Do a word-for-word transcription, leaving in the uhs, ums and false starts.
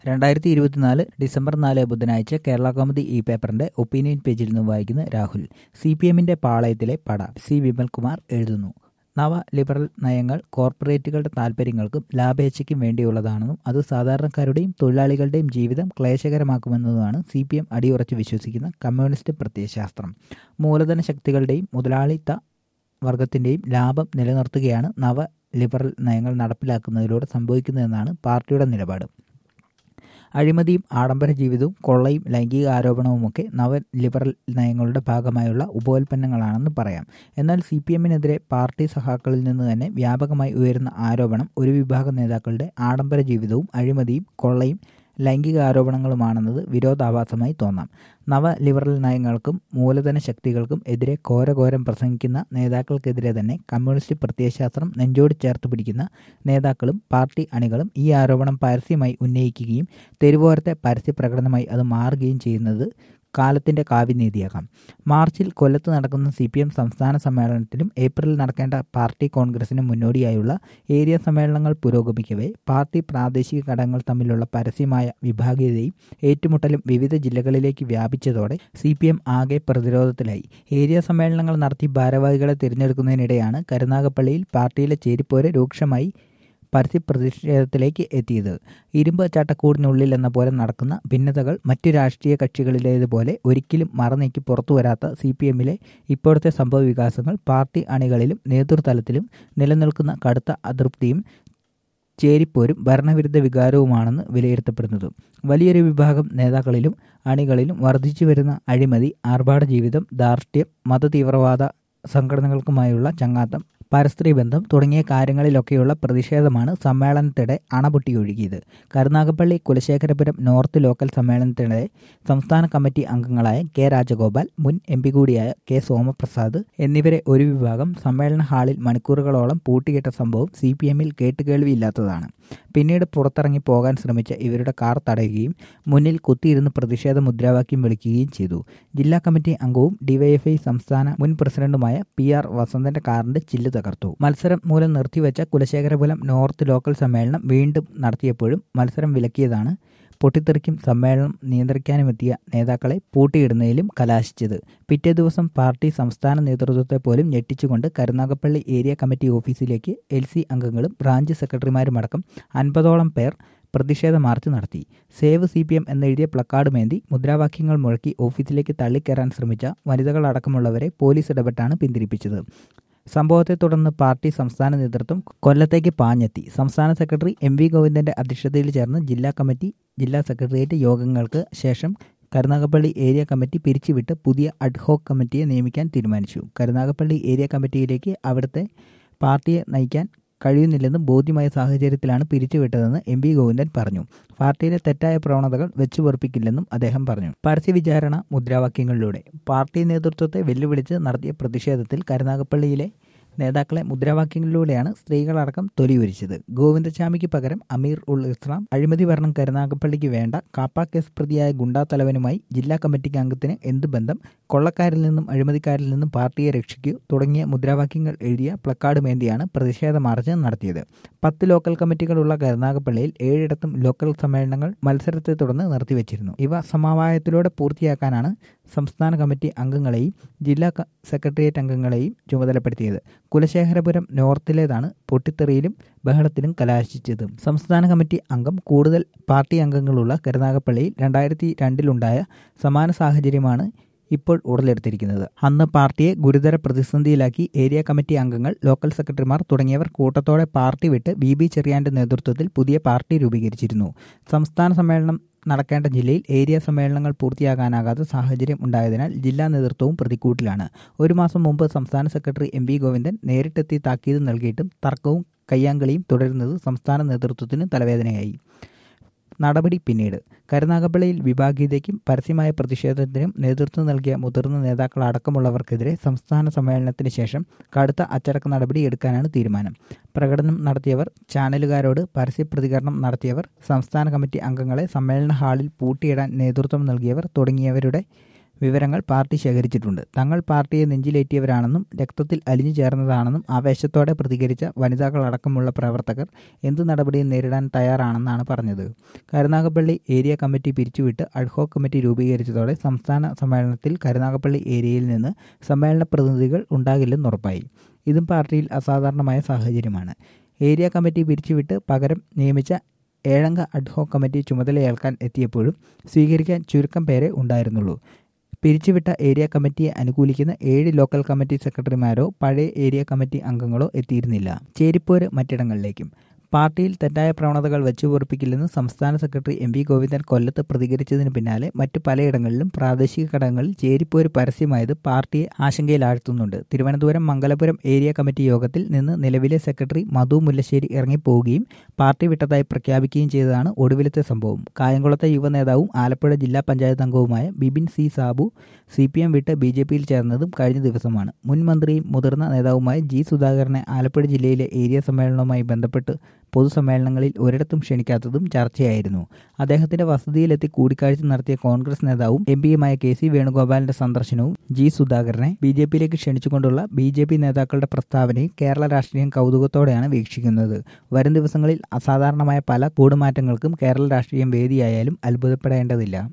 രണ്ടായിരത്തി ഇരുപത്തിനാല് ഡിസംബർ നാല് ബുധനാഴ്ച കേരള കൗമുദി ഇ പേപ്പറിന്റെ ഒപ്പീനിയൻ പേജിൽ നിന്ന് വായിക്കുന്ന രാഹുൽ. സി പി എമ്മിന്റെ പാളയത്തിലെ പട. സി വിമൽകുമാർ എഴുതുന്നു. നവ ലിബറൽ നയങ്ങൾ കോർപ്പറേറ്റുകളുടെ താൽപ്പര്യങ്ങൾക്കും ലാഭേച്ഛയ്ക്കും വേണ്ടിയുള്ളതാണെന്നും അത് സാധാരണക്കാരുടെയും തൊഴിലാളികളുടെയും ജീവിതം ക്ലേശകരമാക്കുമെന്നതുമാണ് സി പി എം അടിയുറച്ച് വിശ്വസിക്കുന്ന കമ്മ്യൂണിസ്റ്റ് പ്രത്യയശാസ്ത്രം. മൂലധന ശക്തികളുടെയും മുതലാളിത്ത വർഗത്തിന്റെയും ലാഭം നിലനിർത്തുകയാണ് നവ ലിബറൽ നയങ്ങൾ നടപ്പിലാക്കുന്നതിലൂടെ സംഭവിക്കുന്നതെന്നാണ് പാർട്ടിയുടെ നിലപാട്. അഴിമതിയും ആഡംബര ജീവിതവും കൊള്ളയും ലൈംഗിക ആരോപണവുമൊക്കെ നവ ലിബറൽ നയങ്ങളുടെ ഭാഗമായുള്ള ഉപോൽപ്പന്നങ്ങളാണെന്ന് പറയാം. എന്നാൽ സി പി എമ്മിനെതിരെ പാർട്ടി സഖാക്കളിൽ നിന്ന് തന്നെ വ്യാപകമായി ഉയരുന്ന ആരോപണം ഒരു വിഭാഗം നേതാക്കളുടെ ആഡംബര ജീവിതവും അഴിമതിയും കൊള്ളയും ലൈംഗിക ആരോപണങ്ങളുമാണെന്നത് വിരോധാഭാസമായി തോന്നാം. നവ ലിബറൽ നയങ്ങൾക്കും മൂലധന ശക്തികൾക്കും എതിരെ ഘോരഘോരം പ്രസംഗിക്കുന്ന നേതാക്കൾക്കെതിരെ തന്നെ കമ്മ്യൂണിസ്റ്റ് പ്രത്യയശാസ്ത്രം നെഞ്ചോട് ചേർത്ത് പിടിക്കുന്ന നേതാക്കളും പാർട്ടി അണികളും ഈ ആരോപണം പരസ്യമായി ഉന്നയിക്കുകയും തെരുവോരത്തെ പരസ്യ പ്രകടനമായി അത് മാറുകയും ചെയ്യുന്നത് കാലത്തിന്റെ കാവ്യനീതിയാകാം. മാർച്ചിൽ കൊല്ലത്ത് നടക്കുന്ന സി പി എം സംസ്ഥാന സമ്മേളനത്തിലും ഏപ്രിലിൽ നടക്കേണ്ട പാർട്ടി കോൺഗ്രസിനും മുന്നോടിയായുള്ള ഏരിയ സമ്മേളനങ്ങൾ പുരോഗമിക്കവേ പാർട്ടി പ്രാദേശിക ഘടകങ്ങൾ തമ്മിലുള്ള പരസ്യമായ വിഭാഗീയതയും ഏറ്റുമുട്ടലും വിവിധ ജില്ലകളിലേക്ക് വ്യാപിച്ചതോടെ സി പി എം ആകെ പ്രതിരോധത്തിലായി. ഏരിയ സമ്മേളനങ്ങൾ നടത്തി ഭാരവാഹികളെ തിരഞ്ഞെടുക്കുന്നതിനിടെയാണ് കരുനാഗപ്പള്ളിയിൽ പാർട്ടിയിലെ ചേരിപ്പോര് രൂക്ഷമായി പരസ്യ പ്രതിഷേധത്തിലേക്ക് എത്തിയത്. ഇരുമ്പ് ചട്ടക്കൂടിനുള്ളിൽ എന്ന പോലെ നടക്കുന്ന ഭിന്നതകൾ മറ്റു രാഷ്ട്രീയ കക്ഷികളിലേതുപോലെ ഒരിക്കലും മറനീക്കി പുറത്തു വരാത്ത സി പി എമ്മിലെ ഇപ്പോഴത്തെ സംഭവ വികാസങ്ങൾ പാർട്ടി അണികളിലും നേതൃതലത്തിലും നിലനിൽക്കുന്ന കടുത്ത അതൃപ്തിയും ചേരിപ്പോരും ഭരണവിരുദ്ധ വികാരവുമാണെന്ന് വിലയിരുത്തപ്പെടുന്നത്. വലിയൊരു വിഭാഗം നേതാക്കളിലും അണികളിലും വർദ്ധിച്ചു വരുന്ന അഴിമതി, ആർഭാട ജീവിതം, ധാർഷ്ട്യം, മതതീവ്രവാദ സംഘടനകൾക്കുമായുള്ള ചങ്ങാത്തം, പരസ്ത്രീ ബന്ധം തുടങ്ങിയ കാര്യങ്ങളിലൊക്കെയുള്ള പ്രതിഷേധമാണ് സമ്മേളനത്തിടെ അണപൊട്ടിയൊഴുകിയത്. കരുനാഗപ്പള്ളി കുലശേഖരപുരം നോർത്ത് ലോക്കൽ സമ്മേളനത്തിനിടെ സംസ്ഥാന കമ്മിറ്റി അംഗങ്ങളായ കെ രാജഗോപാൽ, മുൻ എം പി കൂടിയായ കെ സോമപ്രസാദ് എന്നിവരെ ഒരു വിഭാഗം സമ്മേളന ഹാളിൽ മണിക്കൂറുകളോളം പൂട്ടിയിട്ട സംഭവം സി പി എമ്മിൽ കേട്ടുകേൾവിയില്ലാത്തതാണ്. പിന്നീട് പുറത്തിറങ്ങി പോകാൻ ശ്രമിച്ച ഇവരുടെ കാർ തടയുകയും മുന്നിൽ കുത്തിയിരുന്ന് പ്രതിഷേധ മുദ്രാവാക്യം വിളിക്കുകയും ചെയ്തു. ജില്ലാ കമ്മിറ്റി അംഗവും ഡിവൈഎഫ്ഐ സംസ്ഥാന മുൻ പ്രസിഡന്റുമായ പി ആർ വസന്തന്റെ കാറിന്റെ ചില്ല് തകർത്തു. മത്സരം മൂലം നിർത്തിവെച്ച കുലശേഖരപുരം നോർത്ത് ലോക്കൽ സമ്മേളനം വീണ്ടും നടത്തിയപ്പോഴും മത്സരം വിലക്കിയതാണ് പൊട്ടിത്തെറിക്കും സമ്മേളനം നിയന്ത്രിക്കാനുമെത്തിയ നേതാക്കളെ പൂട്ടിയിടുന്നതിലും കലാശിച്ചത്. പിറ്റേ ദിവസം പാർട്ടി സംസ്ഥാന നേതൃത്വത്തെ പോലും ഞെട്ടിച്ചുകൊണ്ട് കരുനാഗപ്പള്ളി ഏരിയ കമ്മിറ്റി ഓഫീസിലേക്ക് എൽ സി അംഗങ്ങളും ബ്രാഞ്ച് സെക്രട്ടറിമാരുമടക്കം അൻപതോളം പേർ പ്രതിഷേധ മാർച്ച് നടത്തി. സേവ് സി പി എം എന്നെഴുതിയ പ്ലക്കാർഡുമേന്തി മുദ്രാവാക്യങ്ങൾ മുഴക്കി ഓഫീസിലേക്ക് തള്ളിക്കയറാൻ ശ്രമിച്ച വനിതകളടക്കമുള്ളവരെ പോലീസ് ഇടപെട്ടാണ് പിന്തിരിപ്പിച്ചത്. സംഭവത്തെ തുടർന്ന് പാർട്ടി സംസ്ഥാന നേതൃത്വം കൊല്ലത്തേക്ക് പാഞ്ഞെത്തി. സംസ്ഥാന സെക്രട്ടറി എം വി ഗോവിന്ദന്റെ അധ്യക്ഷതയിൽ ചേർന്ന് ജില്ലാ കമ്മിറ്റി ജില്ലാ സെക്രട്ടേറിയറ്റ് യോഗങ്ങൾക്ക് ശേഷം കരുനാഗപ്പള്ളി ഏരിയ കമ്മിറ്റി പിരിച്ചുവിട്ട് പുതിയ അഡ്ഹോക് കമ്മിറ്റിയെ നിയമിക്കാൻ തീരുമാനിച്ചു. കരുനാഗപ്പള്ളി ഏരിയ കമ്മിറ്റിയിലേക്ക് അവിടുത്തെ പാർട്ടിയെ നയിക്കാൻ കഴിയുന്നില്ലെന്ന് ബോധ്യമായ സാഹചര്യത്തിലാണ് പിരിച്ചുവിട്ടതെന്ന് എം വി ഗോവിന്ദൻ പറഞ്ഞു. പാർട്ടിയിലെ തെറ്റായ പ്രവണതകൾ വെച്ചുപൊറുപ്പിക്കില്ലെന്നും അദ്ദേഹം പറഞ്ഞു. പരസ്യ വിചാരണ മുദ്രാവാക്യങ്ങളിലൂടെ പാർട്ടി നേതൃത്വത്തെ വെല്ലുവിളിച്ച് നടത്തിയ പ്രതിഷേധത്തിൽ കരുനാഗപ്പള്ളിയിലെ നേതാക്കളെ മുദ്രാവാക്യങ്ങളിലൂടെയാണ് സ്ത്രീകളടക്കം തൊലിയൊരിച്ചത്. ഗോവിന്ദചാമിക്ക് പകരം അമീർ ഉൾ ഇസ്ലാം, അഴിമതി ഭരണം കരുനാഗപ്പള്ളിക്ക് വേണ്ട, കാപ്പ കേസ് പ്രതിയായ ഗുണ്ടാ തലവനുമായി ജില്ലാ കമ്മിറ്റി അംഗത്തിന് എന്ത് ബന്ധം, കൊള്ളക്കാരിൽ നിന്നും അഴിമതിക്കാരിൽ നിന്നും പാർട്ടിയെ രക്ഷിക്കൂ തുടങ്ങിയ മുദ്രാവാക്യങ്ങൾ എഴുതിയ പ്ലക്കാർഡ് മേന്തിയാണ് പ്രതിഷേധ മാർച്ച് നടത്തിയത്. പത്ത് ലോക്കൽ കമ്മിറ്റികളുള്ള കരുനാഗപ്പള്ളിയിൽ ഏഴിടത്തും ലോക്കൽ സമ്മേളനങ്ങൾ മത്സരത്തെ തുടർന്ന് നിർത്തിവെച്ചിരുന്നു. ഇവ സമവായത്തിലൂടെ പൂർത്തിയാക്കാനാണ് സംസ്ഥാന കമ്മിറ്റി അംഗങ്ങളെയും ജില്ലാ സെക്രട്ടേറിയറ്റ് അംഗങ്ങളെയും ചുമതലപ്പെടുത്തിയത്. കുലശേഖരപുരം നോർത്തിലേതാണ് പൊട്ടിത്തെറിയിലും ബഹളത്തിലും കലാശിച്ചത്. സംസ്ഥാന കമ്മിറ്റി അംഗം കൂടുതൽ പാർട്ടി അംഗങ്ങളുള്ള കരുനാഗപ്പള്ളിയിൽ രണ്ടായിരത്തി രണ്ടിലുണ്ടായ സമാന സാഹചര്യമാണ് ഇപ്പോൾ ഉടലെടുത്തിരിക്കുന്നത്. അന്ന് പാർട്ടിയെ ഗുരുതര പ്രതിസന്ധിയിലാക്കി ഏരിയ കമ്മിറ്റി അംഗങ്ങൾ, ലോക്കൽ സെക്രട്ടറിമാർ തുടങ്ങിയവർ കൂട്ടത്തോടെ പാർട്ടി വിട്ട് വി ബി ചെറിയാന്റെ നേതൃത്വത്തിൽ പുതിയ പാർട്ടി രൂപീകരിച്ചിരുന്നു. സംസ്ഥാന സമ്മേളനം നടക്കേണ്ട ജില്ലയിൽ ഏരിയ സമ്മേളനങ്ങൾ പൂർത്തിയാകാനാകാത്ത സാഹചര്യം ഉണ്ടായതിനാൽ ജില്ലാ നേതൃത്വവും പ്രതിക്കൂട്ടിലാണ്. ഒരു മാസം മുമ്പ് സംസ്ഥാന സെക്രട്ടറി എം വി ഗോവിന്ദൻ നേരിട്ടെത്തി താക്കീത് നൽകിയിട്ടും തർക്കവും കയ്യാങ്കളിയും തുടരുന്നത് സംസ്ഥാന നേതൃത്വത്തിന് തലവേദനയായി. നടപടി പിന്നീട് കരുനാഗപ്പള്ളിയിൽ വിഭാഗീയതയ്ക്കും പരസ്യമായ പ്രതിഷേധത്തിനും നേതൃത്വം നൽകിയ മുതിർന്ന നേതാക്കളടക്കമുള്ളവർക്കെതിരെ സംസ്ഥാന സമ്മേളനത്തിന് ശേഷം കടുത്ത അച്ചടക്ക നടപടി എടുക്കാനാണ് തീരുമാനം. പ്രകടനം നടത്തിയവർ, ചാനലുകാരോട് പരസ്യ പ്രതികരണം നടത്തിയവർ, സംസ്ഥാന കമ്മിറ്റി അംഗങ്ങളെ സമ്മേളന ഹാളിൽ പൂട്ടിയിടാൻ നേതൃത്വം നൽകിയവർ തുടങ്ങിയവരുടെ വിവരങ്ങൾ പാർട്ടി ശേഖരിച്ചിട്ടുണ്ട്. തങ്ങൾ പാർട്ടിയെ നെഞ്ചിലേറ്റിയവരാണെന്നും രക്തത്തിൽ അലിഞ്ഞു ചേർന്നതാണെന്നും ആവേശത്തോടെ പ്രതികരിച്ച വനിതാക്കളടക്കമുള്ള പ്രവർത്തകർ എന്തു നടപടിയും നേരിടാൻ തയ്യാറാണെന്നാണ് പറഞ്ഞത്. കരുനാഗപ്പള്ളി ഏരിയ കമ്മിറ്റി പിരിച്ചുവിട്ട് അഡ്ഹോക് കമ്മിറ്റി രൂപീകരിച്ചതോടെ സംസ്ഥാന സമ്മേളനത്തിൽ കരുനാഗപ്പള്ളി ഏരിയയിൽ നിന്ന് സമ്മേളന പ്രതിനിധികൾ ഉണ്ടാകില്ലെന്നുറപ്പായി. ഇതും പാർട്ടിയിൽ അസാധാരണമായ സാഹചര്യമാണ്. ഏരിയ കമ്മിറ്റി പിരിച്ചുവിട്ട് പകരം നിയമിച്ച ഏഴംഗ അഡ്ഹോക് കമ്മിറ്റി ചുമതലയേൽക്കാൻ എത്തിയപ്പോഴും സ്വീകരിക്കാൻ ചുരുക്കം പേരെ ഉണ്ടായിരുന്നുള്ളൂ. പിരിച്ചുവിട്ട ഏരിയ കമ്മിറ്റിയെ അനുകൂലിക്കുന്ന ഏഴ് ലോക്കൽ കമ്മിറ്റി സെക്രട്ടറിമാരോ പഴയ ഏരിയ കമ്മിറ്റി അംഗങ്ങളോ എത്തിയിരുന്നില്ല. ചേരിപ്പോര് മറ്റിടങ്ങളിലേക്കും. പാർട്ടിയിൽ തെറ്റായ പ്രവണതകൾ വെച്ചുപൊറിപ്പിക്കില്ലെന്ന് സംസ്ഥാന സെക്രട്ടറി എം വി ഗോവിന്ദൻ കൊല്ലത്ത് പ്രതികരിച്ചതിന് പിന്നാലെ മറ്റു പലയിടങ്ങളിലും പ്രാദേശിക ഘടകങ്ങളിൽ ചേരിപ്പോര് പരസ്യമായത് പാർട്ടിയെ ആശങ്കയിലാഴ്ത്തുന്നുണ്ട്. തിരുവനന്തപുരം മംഗലപുരം ഏരിയ കമ്മിറ്റി യോഗത്തിൽ നിന്ന് നിലവിലെ സെക്രട്ടറി മധു മുല്ലശ്ശേരി ഇറങ്ങിപ്പോവുകയും പാർട്ടി വിട്ടതായി പ്രഖ്യാപിക്കുകയും ചെയ്തതാണ് ഒടുവിലത്തെ സംഭവം. കായംകുളത്തെ യുവനേതാവും ആലപ്പുഴ ജില്ലാ പഞ്ചായത്ത് അംഗവുമായ Bibin C Sabu C P M വിട്ട് ബി ജെ പിയിൽ ചേർന്നതും കഴിഞ്ഞ ദിവസമാണ്. മുൻ മന്ത്രിയും മുതിർന്ന നേതാവുമായ ജി സുധാകരനെ ആലപ്പുഴ ജില്ലയിലെ ഏരിയ സമ്മേളനവുമായി ബന്ധപ്പെട്ട് പൊതുസമ്മേളനങ്ങളിൽ ഒരിടത്തും ക്ഷണിക്കാത്തതും ചർച്ചയായിരുന്നു. അദ്ദേഹത്തിന്റെ വസതിയിലെത്തി കൂടിക്കാഴ്ച നടത്തിയ കോൺഗ്രസ് നേതാവും എം പിയുമായ കെ സി വേണുഗോപാലിന്റെ സന്ദർശനവും ജി സുധാകരനെ ബി ജെ പിയിലേക്ക് ക്ഷണിച്ചുകൊണ്ടുള്ള ബി ജെ പി നേതാക്കളുടെ പ്രസ്താവനയും കേരള രാഷ്ട്രീയം കൗതുകത്തോടെയാണ് വീക്ഷിക്കുന്നത്. വരും ദിവസങ്ങളിൽ അസാധാരണമായ പല കൂടുമാറ്റങ്ങൾക്കും കേരള രാഷ്ട്രീയം വേദിയായാലും അത്ഭുതപ്പെടേണ്ടതില്ല.